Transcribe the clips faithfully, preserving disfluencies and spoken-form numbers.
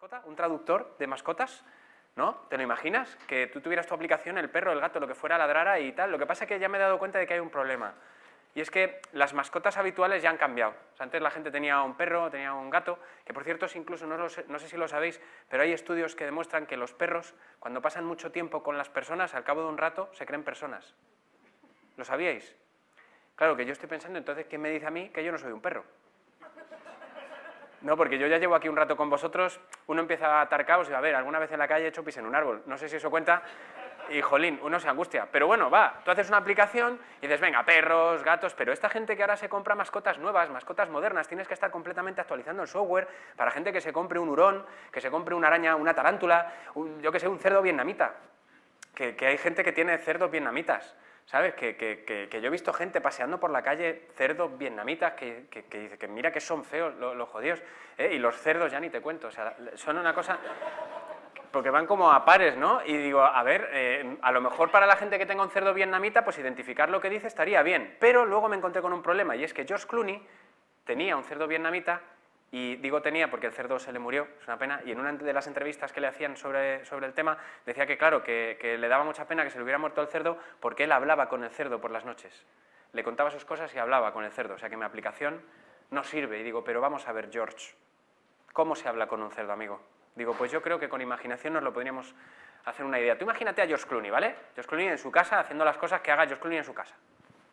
mascota, un traductor de mascotas, ¿no? ¿Te lo imaginas? Que tú tuvieras tu aplicación, el perro, el gato, lo que fuera, ladrara y tal. Lo que pasa es que ya me he dado cuenta de que hay un problema. Y es que las mascotas habituales ya han cambiado. O sea, antes la gente tenía un perro, tenía un gato, que por cierto, incluso, no, lo sé, no sé si lo sabéis, pero hay estudios que demuestran que los perros, cuando pasan mucho tiempo con las personas, al cabo de un rato, se creen personas. ¿Lo sabíais? Claro, que yo estoy pensando, entonces, ¿quién me dice a mí que yo no soy un perro? No, porque yo ya llevo aquí un rato con vosotros, uno empieza a atar caos y a ver, alguna vez en la calle he hecho pis en un árbol, no sé si eso cuenta, y jolín, uno se angustia. Pero bueno, va, tú haces una aplicación y dices, venga, perros, gatos, pero esta gente que ahora se compra mascotas nuevas, mascotas modernas, tienes que estar completamente actualizando el software para gente que se compre un hurón, que se compre una araña, una tarántula, un, yo que sé, un cerdo vietnamita, que, que hay gente que tiene cerdos vietnamitas. ¿Sabes? Que, que, que, que yo he visto gente paseando por la calle, cerdos vietnamitas, que, que, que dice que mira que son feos los, los jodidos, ¿eh? Y los cerdos ya ni te cuento, o sea, son una cosa... Porque van como a pares, ¿no? Y digo, a ver, eh, a lo mejor para la gente que tenga un cerdo vietnamita, pues identificar lo que dice estaría bien. Pero luego me encontré con un problema, y es que George Clooney tenía un cerdo vietnamita, y digo tenía porque el cerdo se le murió, es una pena, y en una de las entrevistas que le hacían sobre, sobre el tema, decía que claro, que, que le daba mucha pena que se le hubiera muerto el cerdo porque él hablaba con el cerdo por las noches. Le contaba sus cosas y hablaba con el cerdo, o sea que mi aplicación no sirve. Y digo, pero vamos a ver, George, ¿cómo se habla con un cerdo, amigo? Digo, pues yo creo que con imaginación nos lo podríamos hacer una idea. Tú imagínate a George Clooney, ¿vale? George Clooney en su casa, haciendo las cosas que haga George Clooney en su casa.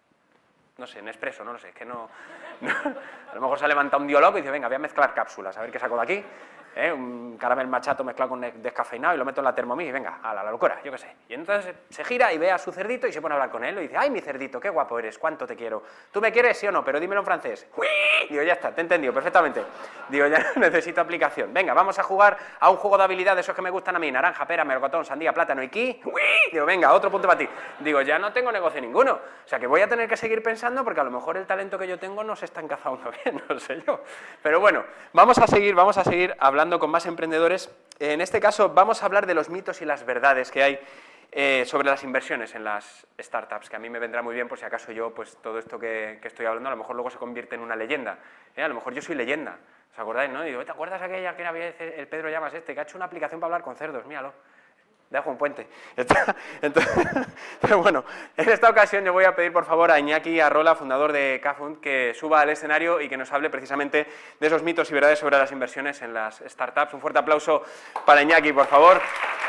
No sé, Nespresso, no lo sé, es que no, no... A lo mejor se ha levantado un tío loco y dice, venga, voy a mezclar cápsulas, a ver qué saco de aquí. ¿Eh? Un caramel machato mezclado con descafeinado y lo meto en la Thermomix y venga, a la, la locura, yo qué sé. Y entonces se gira y ve a su cerdito y se pone a hablar con él y dice, ay, mi cerdito, qué guapo eres, cuánto te quiero. ¿Tú me quieres, sí o no? Pero dímelo en francés. ¡Uy! Digo, ya está, te he entendido perfectamente. Digo, ya no necesito aplicación. Venga, vamos a jugar a un juego de habilidad de esos que me gustan a mí, naranja, pera, melocotón, sandía, plátano y ki. ¡Uy! Digo, venga, otro punto para ti. Digo, ya no tengo negocio ninguno. O sea, que voy a tener que seguir pensando porque a lo mejor el talento que yo tengo no se está encajando bien, no sé yo. Pero bueno, vamos a seguir, vamos a seguir hablando con más emprendedores. En este caso vamos a hablar de los mitos y las verdades que hay eh, sobre las inversiones en las startups, que a mí me vendrá muy bien por si acaso yo, pues todo esto que, que estoy hablando, a lo mejor luego se convierte en una leyenda. ¿eh? A lo mejor yo soy leyenda, ¿os acordáis? ¿No? Y digo, ¿te acuerdas aquella que era el Pedro Llamas este, que ha hecho una aplicación para hablar con cerdos? Míralo. Dejo un puente. Entonces, pero bueno, en esta ocasión yo voy a pedir por favor a Iñaki Arrola, fundador de Kafund, que suba al escenario y que nos hable precisamente de esos mitos y verdades sobre las inversiones en las startups. Un fuerte aplauso para Iñaki, por favor.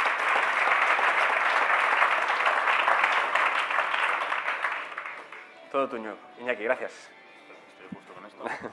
Todo tuyo, Iñaki, gracias. Estoy justo con esto.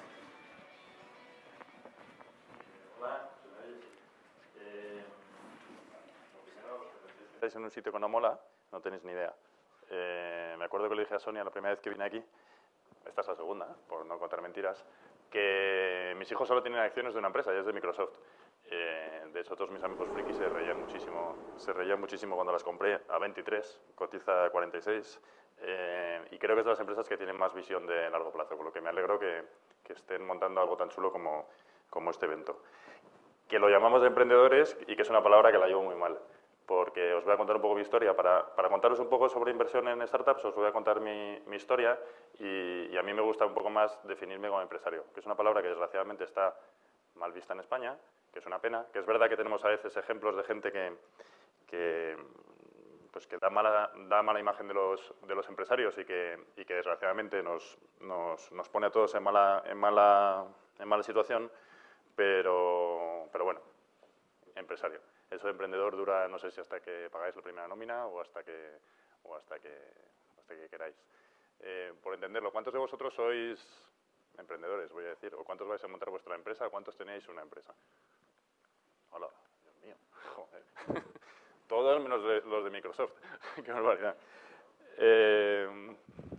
Estáis en un sitio que no mola, no tenéis ni idea. Eh, me acuerdo que le dije a Sonia la primera vez que vine aquí, esta es la segunda, por no contar mentiras, que mis hijos solo tienen acciones de una empresa, y es de Microsoft. Eh, de hecho, todos mis amigos frikis se reían muchísimo, se reían muchísimo cuando las compré a veintitrés, cotiza a cuarenta y seis, eh, y creo que es de las empresas que tienen más visión de largo plazo, por lo que me alegro que, que estén montando algo tan chulo como, como este evento. Que lo llamamos de emprendedores y que es una palabra que la llevo muy mal. Porque os voy a contar un poco mi historia. Para, para contaros un poco sobre inversión en startups, os voy a contar mi, mi historia y, y a mí me gusta un poco más definirme como empresario, que es una palabra que desgraciadamente está mal vista en España, que es una pena, que es verdad que tenemos a veces ejemplos de gente que, que, pues que da, mala, da mala imagen de los, de los empresarios y que, y que desgraciadamente nos, nos, nos pone a todos en mala, en mala, en mala situación, pero, pero bueno, empresario. Eso de emprendedor dura, no sé si hasta que pagáis la primera nómina o hasta que, o hasta que, hasta que queráis. Eh, por entenderlo, ¿cuántos de vosotros sois emprendedores, voy a decir? ¿O cuántos vais a montar vuestra empresa? ¿Cuántos tenéis una empresa? Hola, Dios mío, joder. Todos menos de, los de Microsoft. Qué barbaridad. Eh,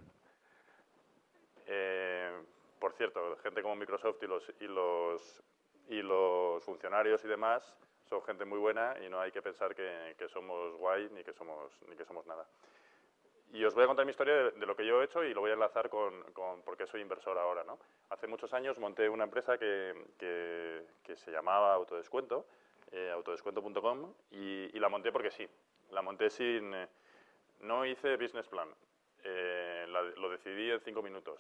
eh, por cierto, gente como Microsoft y los, y los, y los funcionarios y demás son gente muy buena y no hay que pensar que, que somos guay ni que somos, ni que somos nada. Y os voy a contar mi historia de, de lo que yo he hecho y lo voy a enlazar con, con por qué soy inversor ahora, ¿no? Hace muchos años monté una empresa que, que, que se llamaba Autodescuento, eh, autodescuento punto com, y, y la monté porque sí. La monté sin... Eh, no hice business plan, eh, la, lo decidí en cinco minutos.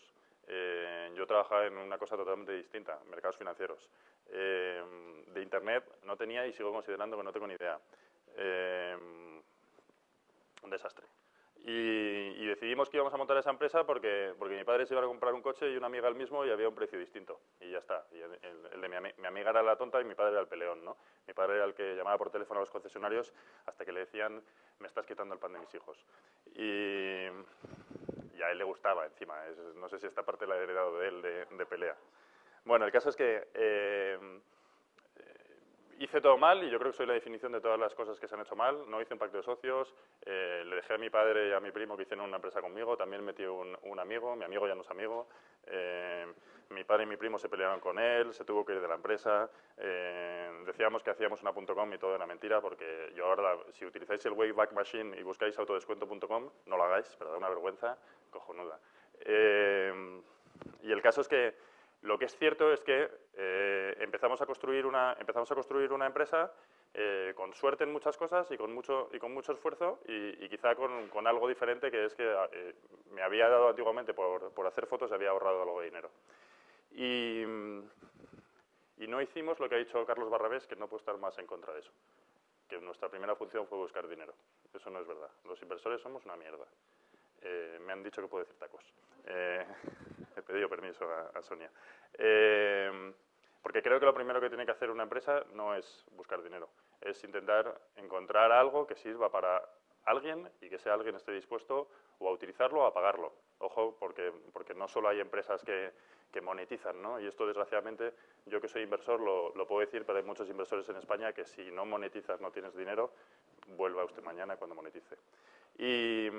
Eh, yo trabajaba en una cosa totalmente distinta, mercados financieros. Eh, de Internet no tenía y sigo considerando que no tengo ni idea. Eh, un desastre. Y, y decidimos que íbamos a montar esa empresa porque, porque mi padre se iba a comprar un coche y una amiga el mismo y había un precio distinto. Y ya está. Y el, el, el de mi, ami mi amiga era la tonta y mi padre era el peleón, ¿no? Mi padre era el que llamaba por teléfono a los concesionarios hasta que le decían, me estás quitando el pan de mis hijos. Y, y a él le gustaba encima. Es, no sé si esta parte la he heredado de él, de, de pelea. Bueno, el caso es que eh, hice todo mal y yo creo que soy la definición de todas las cosas que se han hecho mal. No hice un pacto de socios, eh, le dejé a mi padre y a mi primo que hicieron una empresa conmigo, también metí un, un amigo, mi amigo ya no es amigo. Eh, mi padre y mi primo se pelearon con él, se tuvo que ir de la empresa. Eh, decíamos que hacíamos una punto com y todo era mentira, porque yo ahora, si utilizáis el Wayback Machine y buscáis autodescuento punto com, no lo hagáis, pero da una vergüenza cojonuda. Eh, y el caso es que lo que es cierto es que eh, empezamos, a construir una, empezamos a construir una empresa eh, con suerte en muchas cosas y con mucho, y con mucho esfuerzo y, y quizá con, con algo diferente, que es que eh, me había dado antiguamente por, por hacer fotos y había ahorrado algo de dinero. Y, y no hicimos lo que ha dicho Carlos Barrabés, que no puedo estar más en contra de eso, que nuestra primera función fue buscar dinero. Eso no es verdad. Los inversores somos una mierda. Eh, me han dicho que puedo decir tacos. Eh, he pedido permiso a, a Sonia. Eh, porque creo que lo primero que tiene que hacer una empresa no es buscar dinero, es intentar encontrar algo que sirva para alguien y que ese alguien esté dispuesto o a utilizarlo o a pagarlo. Ojo, porque, porque no solo hay empresas que, que monetizan, ¿no? Y esto, desgraciadamente, yo que soy inversor lo, lo puedo decir, pero hay muchos inversores en España que si no monetizas, no tienes dinero, vuelva usted mañana cuando monetice. Y...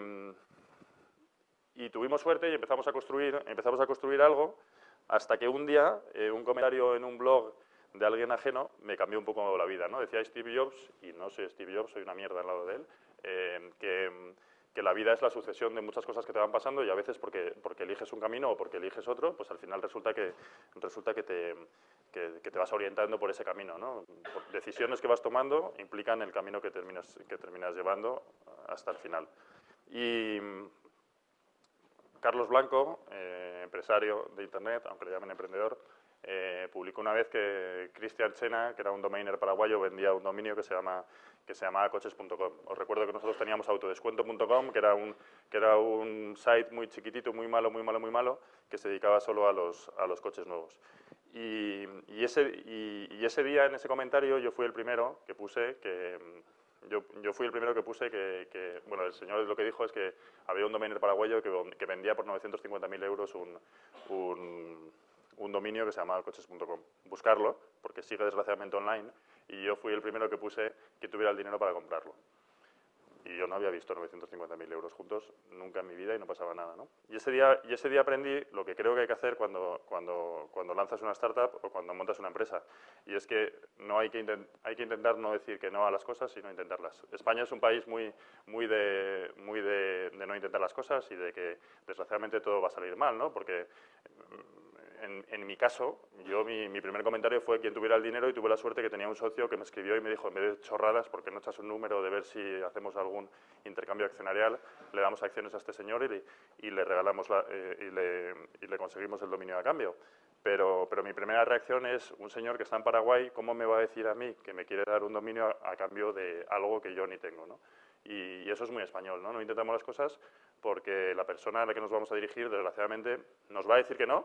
Y tuvimos suerte y empezamos a construir, empezamos a construir algo hasta que un día eh, un comentario en un blog de alguien ajeno me cambió un poco la vida, ¿no? Decía Steve Jobs, y no soy Steve Jobs, soy una mierda al lado de él, eh, que, que la vida es la sucesión de muchas cosas que te van pasando y a veces porque, porque eliges un camino o porque eliges otro, pues al final resulta que, resulta que, te, que, que te vas orientando por ese camino, ¿no? Por decisiones que vas tomando implican el camino que terminas, que terminas llevando hasta el final. Y... Carlos Blanco, eh, empresario de Internet, aunque le llamen emprendedor, eh, publicó una vez que Cristian Chena, que era un domainer paraguayo, vendía un dominio que se llama que se llamaba coches punto com. Os recuerdo que nosotros teníamos autodescuento punto com, que era un que era un site muy chiquitito, muy malo, muy malo, muy malo, que se dedicaba solo a los a los coches nuevos. Y, y ese y, y ese día en ese comentario yo fui el primero que puse que Yo, yo fui el primero que puse que, que, bueno, el señor lo que dijo es que había un domainer paraguayo que, que vendía por novecientos cincuenta mil euros un, un, un dominio que se llamaba coches punto com. Buscarlo, porque sigue desgraciadamente online, y yo fui el primero que puse que tuviera el dinero para comprarlo. Y yo no había visto novecientos cincuenta mil euros juntos nunca en mi vida y no pasaba nada, ¿no? Y ese día, y ese día aprendí lo que creo que hay que hacer cuando, cuando, cuando lanzas una startup o cuando montas una empresa. Y es que, no hay, que hay que intentar no decir que no a las cosas, sino intentarlas. España es un país muy, muy, de, muy de, de no intentar las cosas y de que, desgraciadamente, todo va a salir mal, ¿no? Porque... En, en mi caso, yo mi, mi primer comentario fue quien tuviera el dinero y tuve la suerte que tenía un socio que me escribió y me dijo, en vez de chorradas, ¿por qué no echas un número de ver si hacemos algún intercambio accionarial? Le damos acciones a este señor y le, y le regalamos la, eh, y, le, y le conseguimos el dominio a cambio. Pero, pero mi primera reacción es, un señor que está en Paraguay, ¿cómo me va a decir a mí que me quiere dar un dominio a, a cambio de algo que yo ni tengo, ¿no? Y, y eso es muy español, ¿no? No intentamos las cosas porque la persona a la que nos vamos a dirigir, desgraciadamente, nos va a decir que no,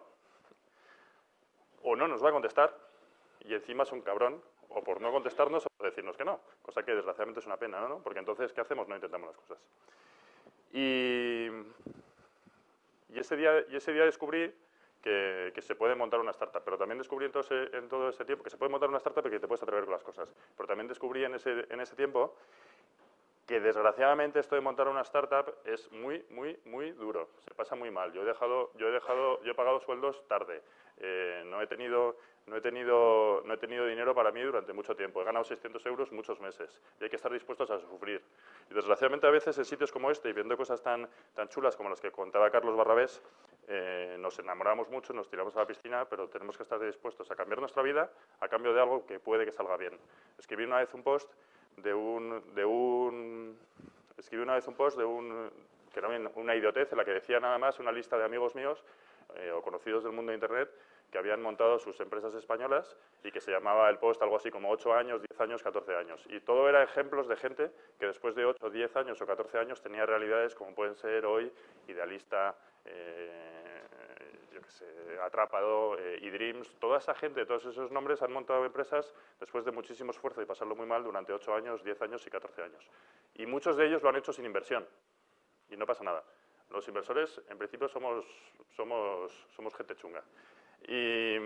o no nos va a contestar, y encima es un cabrón, o por no contestarnos o por decirnos que no, cosa que desgraciadamente es una pena, ¿no? Porque entonces, ¿qué hacemos? No intentamos las cosas. Y, y, ese, día, y ese día descubrí que, que se puede montar una startup, pero también descubrí en todo, ese, en todo ese tiempo que se puede montar una startup y que te puedes atrever con las cosas. Pero también descubrí en ese, en ese tiempo que desgraciadamente esto de montar una startup es muy, muy, muy duro, se pasa muy mal. Yo he dejado, yo he dejado, yo he pagado sueldos tarde, eh, no he tenido, no he tenido, no he tenido dinero para mí durante mucho tiempo. He ganado seiscientos euros muchos meses y hay que estar dispuestos a sufrir. Y desgraciadamente a veces en sitios como este y viendo cosas tan, tan chulas como las que contaba Carlos Barrabés, eh, nos enamoramos mucho, nos tiramos a la piscina, pero tenemos que estar dispuestos a cambiar nuestra vida a cambio de algo que puede que salga bien. Escribí una vez un post de un, de un escribí una vez un post de un que era una idiotez en la que decía nada más una lista de amigos míos eh, o conocidos del mundo de Internet que habían montado sus empresas españolas y que se llamaba el post algo así como ocho años, diez años, catorce años. Y todo era ejemplos de gente que después de ocho, diez años o catorce años tenía realidades como pueden ser hoy Idealista, eh, yo qué sé, Atrapado, eh, eDreams. Toda esa gente, todos esos nombres han montado empresas después de muchísimo esfuerzo y pasarlo muy mal durante ocho años, diez años y catorce años. Y muchos de ellos lo han hecho sin inversión y no pasa nada. Los inversores, en principio, somos, somos, somos gente chunga. Y,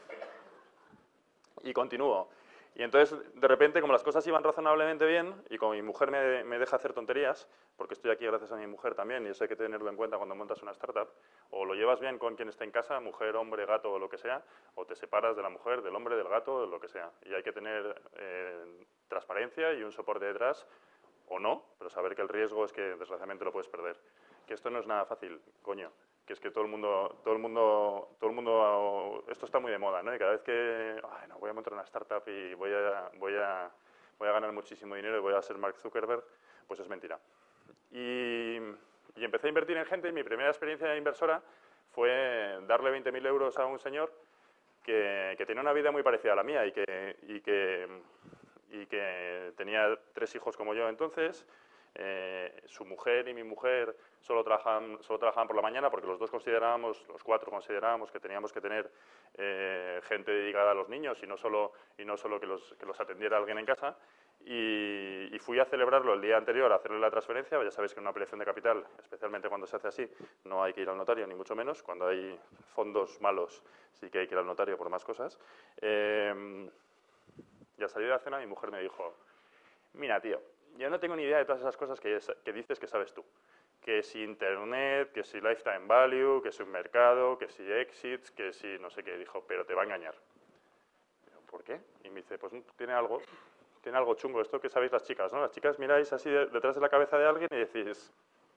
y continúo. Y entonces, de repente, como las cosas iban razonablemente bien, y como mi mujer me, me deja hacer tonterías, porque estoy aquí gracias a mi mujer también, y eso hay que tenerlo en cuenta cuando montas una startup, o lo llevas bien con quien está en casa, mujer, hombre, gato o lo que sea, o te separas de la mujer, del hombre, del gato, de lo que sea. Y hay que tener eh, transparencia y un soporte detrás, o no, pero saber que el riesgo es que, desgraciadamente, lo puedes perder. Que esto no es nada fácil, coño. Que es que todo el mundo, todo el mundo, todo el mundo, esto está muy de moda, ¿no? Y cada vez que, ay, no, voy a montar una startup y voy a, voy a, voy a ganar muchísimo dinero y voy a ser Mark Zuckerberg, pues es mentira. Y, y empecé a invertir en gente y mi primera experiencia inversora fue darle veinte mil euros a un señor que, que tenía una vida muy parecida a la mía y que, y que, y que tenía tres hijos como yo entonces. Eh, su mujer y mi mujer solo trabajaban, solo trabajaban por la mañana porque los dos considerábamos, los cuatro considerábamos que teníamos que tener eh, gente dedicada a los niños y no solo, y no solo que, los, que los atendiera alguien en casa. Y, y fui a celebrarlo el día anterior, a hacerle la transferencia. Ya sabéis que en una ampliación de capital, especialmente cuando se hace así, no hay que ir al notario, ni mucho menos. Cuando hay fondos malos sí que hay que ir al notario por más cosas. Eh, y al salir de la cena mi mujer me dijo, mira, tío, yo no tengo ni idea de todas esas cosas que, que dices que sabes tú. Que si Internet, que si Lifetime Value, que si un mercado, que si exits, que si no sé qué. Dijo, pero te va a engañar. ¿Por qué? Y me dice, pues tiene algo, tiene algo chungo. Esto que sabéis las chicas, ¿no? Las chicas miráis así de, detrás de la cabeza de alguien y decís,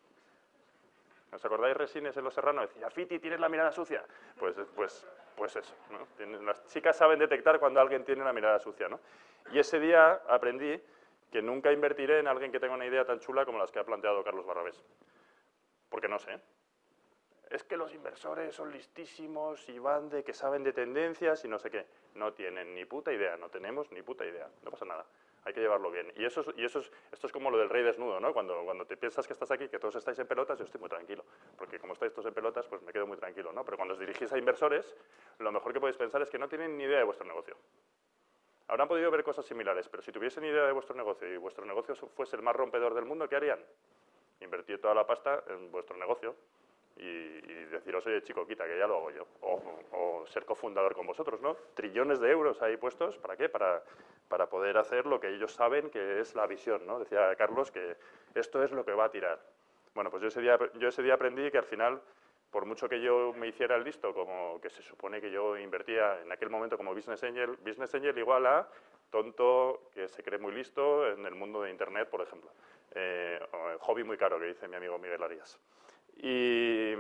¿os acordáis Resines en Los Serrano? Decía, Fiti, tienes la mirada sucia. Pues, pues, pues eso, ¿no? Tienen, las chicas saben detectar cuando alguien tiene una mirada sucia, ¿no? Y ese día aprendí que nunca invertiré en alguien que tenga una idea tan chula como las que ha planteado Carlos Barrabés. Porque no sé. Es que los inversores son listísimos y van de que saben de tendencias y no sé qué. No tienen ni puta idea, no tenemos ni puta idea. No pasa nada. Hay que llevarlo bien. Y, eso es, y eso es, esto es como lo del rey desnudo, ¿no? Cuando, cuando te piensas que estás aquí, que todos estáis en pelotas, yo estoy muy tranquilo. Porque como estáis todos en pelotas, pues me quedo muy tranquilo, ¿no? Pero cuando os dirigís a inversores, lo mejor que podéis pensar es que no tienen ni idea de vuestro negocio. Habrán podido ver cosas similares, pero si tuviesen idea de vuestro negocio y vuestro negocio fuese el más rompedor del mundo, ¿qué harían? Invertir toda la pasta en vuestro negocio y, y deciros, oye, chico, quita, que ya lo hago yo. O, o ser cofundador con vosotros, ¿no? Trillones de euros ahí puestos, ¿para qué? Para, para poder hacer lo que ellos saben que es la visión, ¿no? Decía Carlos que esto es lo que va a tirar. Bueno, pues yo ese día, yo ese día aprendí que al final, por mucho que yo me hiciera el listo, como que se supone que yo invertía en aquel momento como Business Angel, Business Angel igual a tonto que se cree muy listo en el mundo de Internet, por ejemplo. Eh, hobby muy caro, que dice mi amigo Miguel Arias. Y,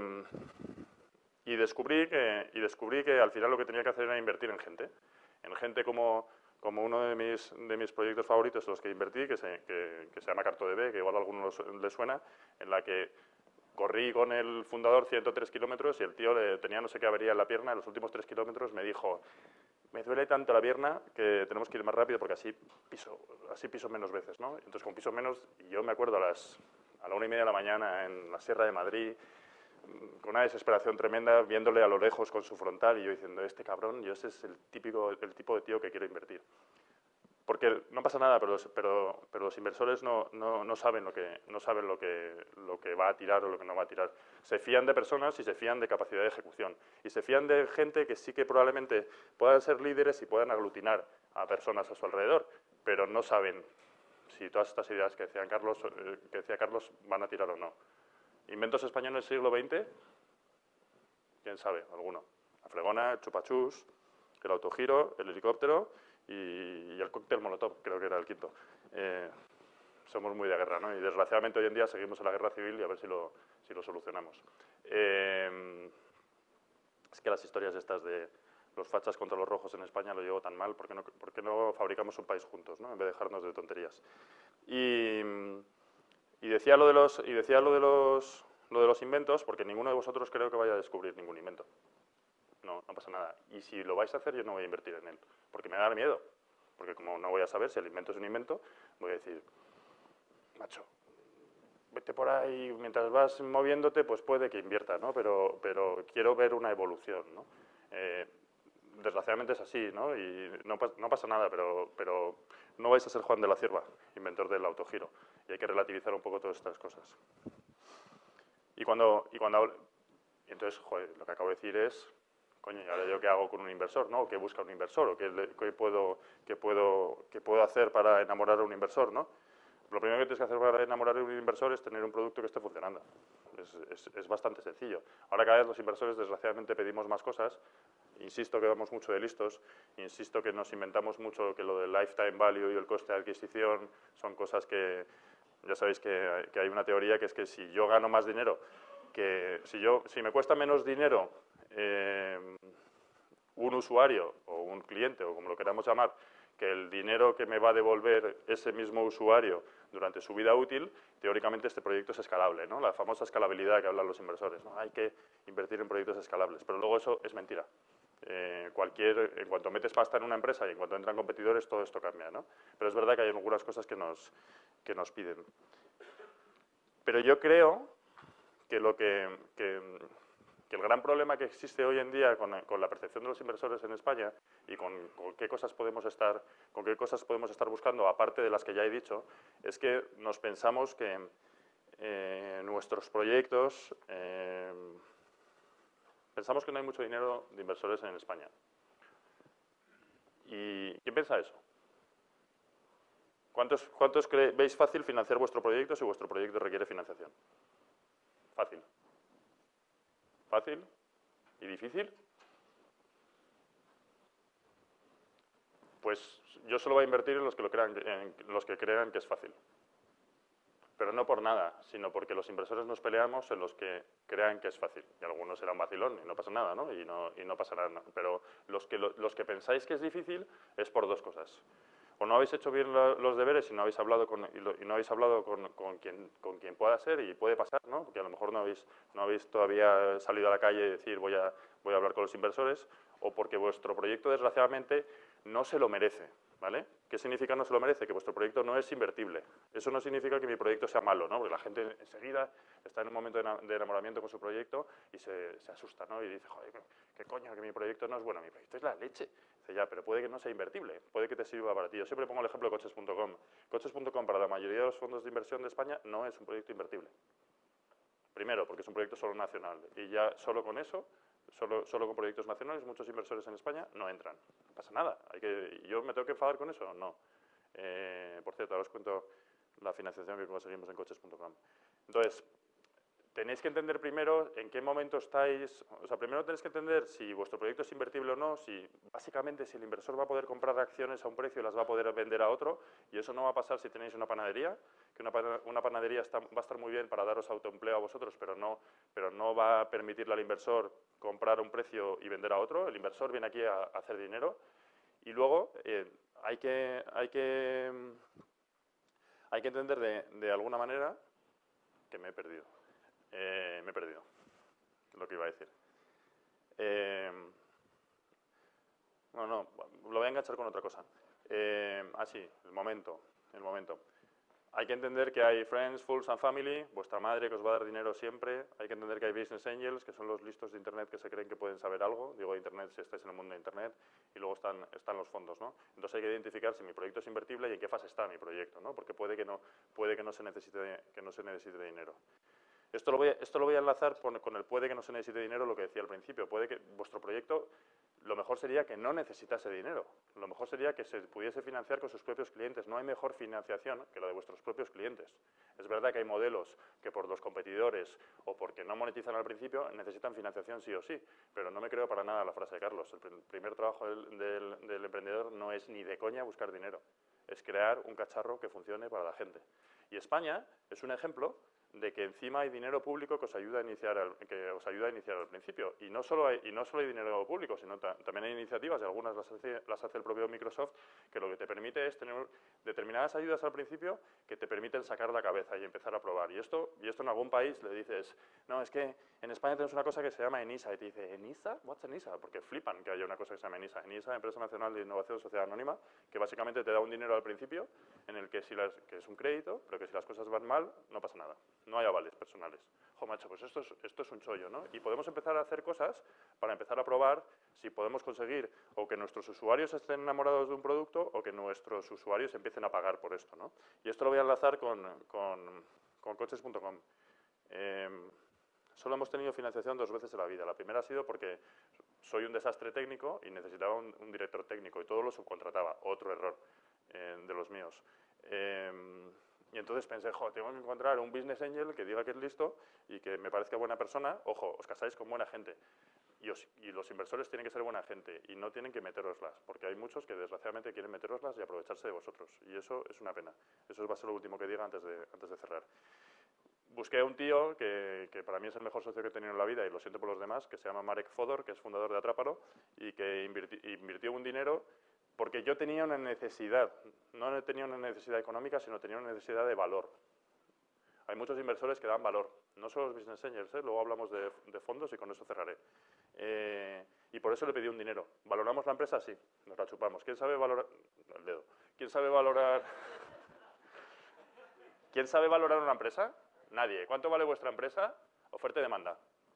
y, descubrí que, y descubrí que al final lo que tenía que hacer era invertir en gente. En gente como, como uno de mis, de mis proyectos favoritos, los que invertí, que se, que, que se llama CartoDB, que igual a algunos les suena, en la que corrí con el fundador ciento tres kilómetros y el tío le tenía no sé qué avería en la pierna. En los últimos tres kilómetros me dijo, me duele tanto la pierna que tenemos que ir más rápido porque así piso, así piso menos veces, ¿no? Entonces, con piso menos, yo me acuerdo a, las, a la una y media de la mañana en la Sierra de Madrid, con una desesperación tremenda, viéndole a lo lejos con su frontal y yo diciendo, este cabrón, yo ese es el, típico, el tipo de tío que quiero invertir. Porque no pasa nada, pero los, pero, pero los inversores no, no, no saben, lo que, no saben lo, que, lo que va a tirar o lo que no va a tirar. Se fían de personas y se fían de capacidad de ejecución. Y se fían de gente que sí que probablemente puedan ser líderes y puedan aglutinar a personas a su alrededor, pero no saben si todas estas ideas que decía Carlos, que decía Carlos van a tirar o no. ¿Inventos españoles del siglo veinte? ¿Quién sabe? Alguno. La fregona, el chupachús, el autogiro, el helicóptero y, y el cóctel molotov, creo que era el quinto. Eh, somos muy de guerra, ¿no? Y desgraciadamente hoy en día seguimos en la guerra civil y a ver si lo, si lo solucionamos. Eh, es que las historias estas de los fachas contra los rojos en España lo llevo tan mal, ¿por qué no, por qué no fabricamos un país juntos, ¿no? En vez de dejarnos de tonterías. Y, Y decía lo de los, y decía lo de los, lo de los inventos, porque ninguno de vosotros creo que vaya a descubrir ningún invento. No, no pasa nada. Y si lo vais a hacer, yo no voy a invertir en él, porque me da miedo. Porque como no voy a saber si el invento es un invento, voy a decir, macho, vete por ahí, mientras vas moviéndote, pues puede que invierta, ¿no? Pero, pero quiero ver una evolución, ¿no? Eh, desgraciadamente es así, ¿no? Y no, no pasa nada, pero, pero no vais a ser Juan de la Cierva, inventor del autogiro. Y hay que relativizar un poco todas estas cosas. Y cuando, y cuando entonces, joder, lo que acabo de decir es, coño, ¿y ahora yo qué hago con un inversor, no? ¿O qué busca un inversor? ¿O qué, le, qué, puedo, qué, puedo, qué puedo hacer para enamorar a un inversor, no? Lo primero que tienes que hacer para enamorar a un inversor es tener un producto que esté funcionando. Es, es, es bastante sencillo. Ahora cada vez los inversores, desgraciadamente, pedimos más cosas. Insisto que vamos mucho de listos. Insisto que nos inventamos mucho que lo del lifetime value y el coste de adquisición son cosas que... Ya sabéis que, que hay una teoría que es que si yo gano más dinero, que si, yo, si me cuesta menos dinero eh, un usuario o un cliente, o como lo queramos llamar, que el dinero que me va a devolver ese mismo usuario durante su vida útil, teóricamente este proyecto es escalable, ¿no? La famosa escalabilidad que hablan los inversores, ¿no? Hay que invertir en proyectos escalables, pero luego eso es mentira. Eh, cualquier, en cuanto metes pasta en una empresa y en cuanto entran competidores, todo esto cambia, ¿no? Pero es verdad que hay algunas cosas que nos, que nos piden. Pero yo creo que, lo que, que, que el gran problema que existe hoy en día con, con la percepción de los inversores en España y con, con, qué cosas podemos estar, con qué cosas podemos estar buscando, aparte de las que ya he dicho, es que nos pensamos que eh, nuestros proyectos... Eh, Pensamos que no hay mucho dinero de inversores en España. ¿Y quién piensa eso? ¿Cuántos, cuántos veis fácil financiar vuestro proyecto si vuestro proyecto requiere financiación? Fácil. ¿Fácil? ¿Y difícil? Pues yo solo voy a invertir en los que, lo crean, en los que crean que es fácil. Pero no por nada, sino porque los inversores nos peleamos en los que crean que es fácil. Y algunos serán vacilón y no pasa nada, ¿no? Y no, y no pasa nada. Pero los que, los que pensáis que es difícil es por dos cosas. O no habéis hecho bien los deberes y no habéis hablado con, y, lo, y no habéis hablado con, con, quien, con quien pueda ser, y puede pasar, ¿no? Porque a lo mejor no habéis, no habéis todavía salido a la calle y decir voy a, voy a hablar con los inversores, o porque vuestro proyecto, desgraciadamente, no se lo merece. ¿Vale? ¿Qué significa no se lo merece? Que vuestro proyecto no es invertible. Eso no significa que mi proyecto sea malo, ¿no? Porque la gente enseguida está en un momento de enamoramiento con su proyecto y se, se asusta, ¿no? Y dice, joder, ¿qué coño? Que mi proyecto no es bueno. Mi proyecto es la leche. Dice, ya, pero puede que no sea invertible. Puede que te sirva para ti. Yo siempre pongo el ejemplo de coches punto com. coches punto com para la mayoría de los fondos de inversión de España no es un proyecto invertible. Primero, porque es un proyecto solo nacional. Y ya solo con eso... Solo, solo con proyectos nacionales, muchos inversores en España no entran. No pasa nada. Hay que, ¿yo me tengo que enfadar con eso? No. Eh, por cierto, ahora os cuento la financiación que conseguimos en coches punto com. Entonces, tenéis que entender primero en qué momento estáis... O sea, primero tenéis que entender si vuestro proyecto es invertible o no, si básicamente si el inversor va a poder comprar acciones a un precio y las va a poder vender a otro, y eso no va a pasar si tenéis una panadería, que una, una panadería está, va a estar muy bien para daros autoempleo a vosotros, pero no, pero no va a permitirle al inversor comprar a un precio y vender a otro. El inversor viene aquí a, a hacer dinero. Y luego eh, hay, que, hay, que, hay que entender de, de alguna manera que me he perdido. Eh, me he perdido lo que iba a decir. Eh, no, no, lo voy a enganchar con otra cosa. Eh, ah, sí, el momento, el momento. Hay que entender que hay friends, fools and family, vuestra madre que os va a dar dinero siempre. Hay que entender que hay business angels, que son los listos de Internet que se creen que pueden saber algo. Digo de Internet si estáis en el mundo de Internet. Y luego están, están los fondos, ¿no? Entonces hay que identificar si mi proyecto es invertible y en qué fase está mi proyecto, ¿no? Porque puede que no, puede que no se necesite, que no se necesite dinero. Esto lo, voy a, esto lo voy a enlazar con, con el puede que no se necesite dinero, lo que decía al principio. Puede que vuestro proyecto, lo mejor sería que no necesitase dinero. Lo mejor sería que se pudiese financiar con sus propios clientes. No hay mejor financiación que la de vuestros propios clientes. Es verdad que hay modelos que por los competidores o porque no monetizan al principio necesitan financiación sí o sí, pero no me creo para nada la frase de Carlos. El primer trabajo del, del, del emprendedor no es ni de coña buscar dinero, es crear un cacharro que funcione para la gente. Y España es un ejemplo de que encima hay dinero público que os ayuda a iniciar al, que os ayuda a iniciar al principio. Y no solo hay, y no solo hay dinero público, sino ta, también hay iniciativas, y algunas las hace, las hace el propio Microsoft, que lo que te permite es tener determinadas ayudas al principio que te permiten sacar la cabeza y empezar a probar. Y esto, y esto en algún país le dices, no, es que en España tenemos una cosa que se llama ENISA, y te dice, ¿ENISA? ¿What's ENISA? Porque flipan que haya una cosa que se llama ENISA. ENISA, Empresa Nacional de Innovación Sociedad Anónima, que básicamente te da un dinero al principio, en el que, si las, que es un crédito, pero que si las cosas van mal, no pasa nada. No hay avales personales. Jo, macho, pues esto es, esto es un chollo, ¿no? Y podemos empezar a hacer cosas para empezar a probar si podemos conseguir o que nuestros usuarios estén enamorados de un producto o que nuestros usuarios empiecen a pagar por esto, ¿no? Y esto lo voy a enlazar con, con, con coches punto com. Eh, solo hemos tenido financiación dos veces en la vida. La primera ha sido porque soy un desastre técnico y necesitaba un, un director técnico y todo lo subcontrataba. Otro error eh, de los míos. Eh, Y entonces pensé, jo, tengo que encontrar un business angel que diga que es listo y que me parezca buena persona. Ojo, os casáis con buena gente. Y, os, y los inversores tienen que ser buena gente y no tienen que meteroslas, porque hay muchos que desgraciadamente quieren meteroslas y aprovecharse de vosotros. Y eso es una pena. Eso va a ser lo último que diga antes de, antes de cerrar. Busqué a un tío que, que para mí es el mejor socio que he tenido en la vida, y lo siento por los demás, que se llama Marek Fodor, que es fundador de Atrápalo, y que invirti, invirtió un dinero porque yo tenía una necesidad, no tenía una necesidad económica, sino tenía una necesidad de valor. Hay muchos inversores que dan valor, no solo los business angels, ¿eh? Luego hablamos de, de fondos y con eso cerraré. Eh, y por eso le pedí un dinero. ¿Valoramos la empresa? Sí, nos la chupamos. ¿Quién sabe valorar? El dedo. ¿Quién sabe valorar? ¿Quién sabe valorar una empresa? Nadie. ¿Cuánto vale vuestra empresa? Oferta y demanda.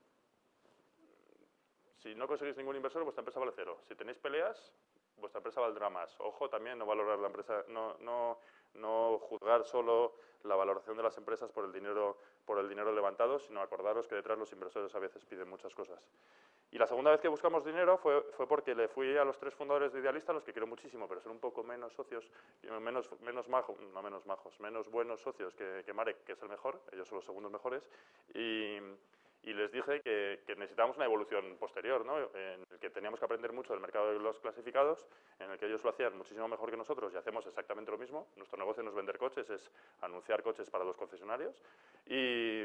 Si no conseguís ningún inversor, vuestra empresa vale cero. Si tenéis peleas, vuestra empresa valdrá más. Ojo, también no valorar la empresa, no, no, no juzgar solo la valoración de las empresas por el dinero, por el dinero levantado, sino acordaros que detrás los inversores a veces piden muchas cosas. Y la segunda vez que buscamos dinero fue, fue porque le fui a los tres fundadores de Idealista, los que quiero muchísimo, pero son un poco menos socios, menos, menos majos, no menos majos, menos buenos socios que, que Marek, que es el mejor, ellos son los segundos mejores, y... Y les dije que, que necesitábamos una evolución posterior, ¿no? En el que teníamos que aprender mucho del mercado de los clasificados, en el que ellos lo hacían muchísimo mejor que nosotros y hacemos exactamente lo mismo. Nuestro negocio no es vender coches, es anunciar coches para los concesionarios. Y,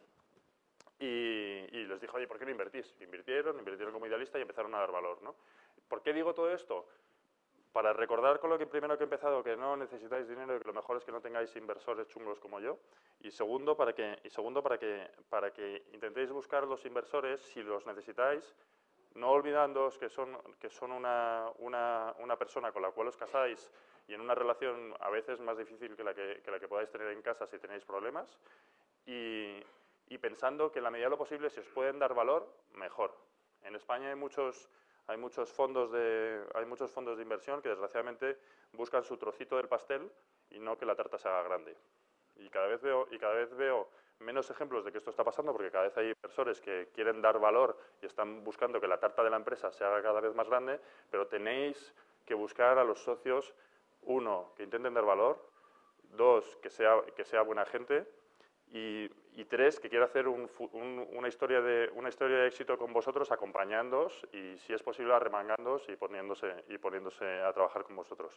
y, y les dije, oye, ¿por qué no invertís? Invirtieron, invirtieron como Idealista y empezaron a dar valor, ¿no? ¿Por qué digo todo esto? Para recordar con lo que primero que he empezado, que no necesitáis dinero y que lo mejor es que no tengáis inversores chungos como yo. Y segundo, para que, y segundo, para que, para que intentéis buscar los inversores, si los necesitáis, no olvidándoos que son, que son una, una, una persona con la cual os casáis y en una relación a veces más difícil que la que, que, la que podáis tener en casa si tenéis problemas. Y, y pensando que en la medida de lo posible, si os pueden dar valor, mejor. En España hay muchos... Hay muchos, fondos de, hay muchos fondos de inversión que desgraciadamente buscan su trocito del pastel y no que la tarta se haga grande. Y cada vez veo, y cada vez veo menos ejemplos de que esto está pasando, porque cada vez hay inversores que quieren dar valor y están buscando que la tarta de la empresa se haga cada vez más grande, pero tenéis que buscar a los socios, uno, que intenten dar valor, dos, que sea, que sea buena gente, Y, y tres, que quiero hacer un, un, una, historia de, una historia de éxito con vosotros, acompañándoos y, si es posible, arremangándoos y poniéndose, y poniéndose a trabajar con vosotros.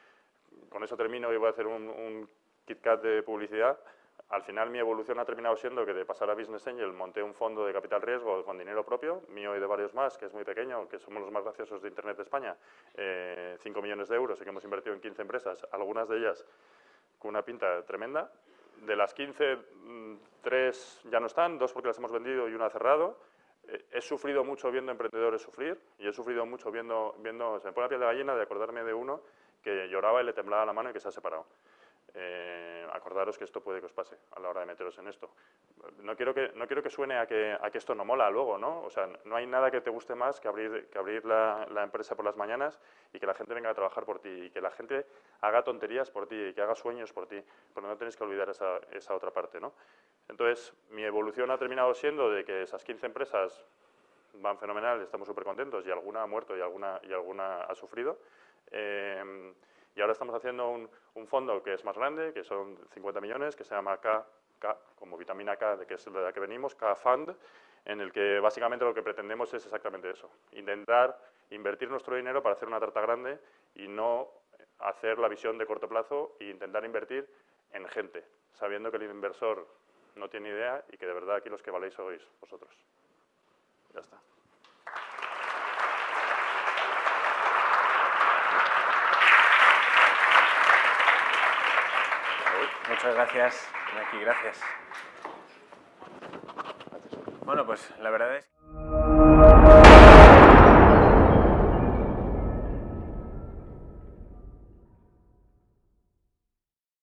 Con eso termino y voy a hacer un, un KitKat de publicidad. Al final mi evolución ha terminado siendo que de pasar a Business Angel monté un fondo de capital riesgo con dinero propio, mío y de varios más, que es muy pequeño, que somos los más graciosos de Internet de España, eh, cinco millones de euros y que hemos invertido en quince empresas, algunas de ellas con una pinta tremenda. De las quince, tres ya no están, dos porque las hemos vendido y una ha cerrado. He sufrido mucho viendo emprendedores sufrir y he sufrido mucho viendo, viendo, se me pone la piel de gallina de acordarme de uno que lloraba y le temblaba la mano y que se ha separado. Eh, acordaros que esto puede que os pase a la hora de meteros en esto. No quiero que, no quiero que suene a que, a que esto no mola luego, ¿no? O sea, no hay nada que te guste más que abrir, que abrir la, la empresa por las mañanas y que la gente venga a trabajar por ti y que la gente haga tonterías por ti y que haga sueños por ti, pero no tenéis que olvidar esa, esa otra parte, ¿no? Entonces, mi evolución ha terminado siendo de que esas quince empresas van fenomenal, estamos súper contentos y alguna ha muerto y alguna, y alguna ha sufrido. Eh, Y ahora estamos haciendo un, un fondo que es más grande, que son cincuenta millones, que se llama K, K como vitamina K, de que es de la que venimos, K Fund, en el que básicamente lo que pretendemos es exactamente eso. Intentar invertir nuestro dinero para hacer una tarta grande y no hacer la visión de corto plazo e intentar invertir en gente, sabiendo que el inversor no tiene ni idea y que de verdad aquí los que valéis sois vosotros. Ya está. Muchas gracias, Iñaki, gracias. Bueno, pues la verdad es